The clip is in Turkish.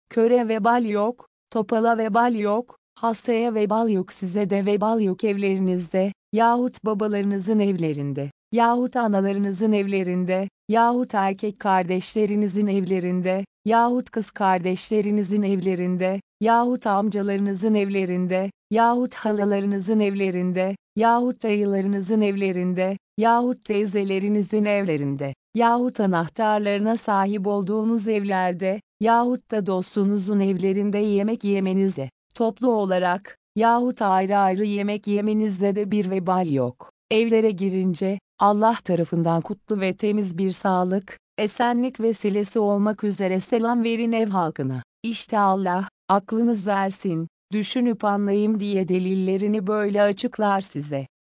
köre vebal yok, topala vebal yok, hastaya vebal yok, size de vebal yok evlerinizde, yahut babalarınızın evlerinde, yahut analarınızın evlerinde, yahut erkek kardeşlerinizin evlerinde, yahut kız kardeşlerinizin evlerinde, yahut amcalarınızın evlerinde, yahut halalarınızın evlerinde, yahut dayılarınızın evlerinde, yahut teyzelerinizin evlerinde, yahut anahtarlarına sahip olduğunuz evlerde, yahut da dostunuzun evlerinde yemek yemenizde, toplu olarak, yahut ayrı ayrı yemek yemenizde de bir vebal yok. Evlere girince, Allah tarafından kutlu ve temiz bir sağlık, esenlik vesilesi olmak üzere selam verin ev halkına. İşte Allah, aklınız ersin, düşünüp anlayayım diye delillerini böyle açıklar size.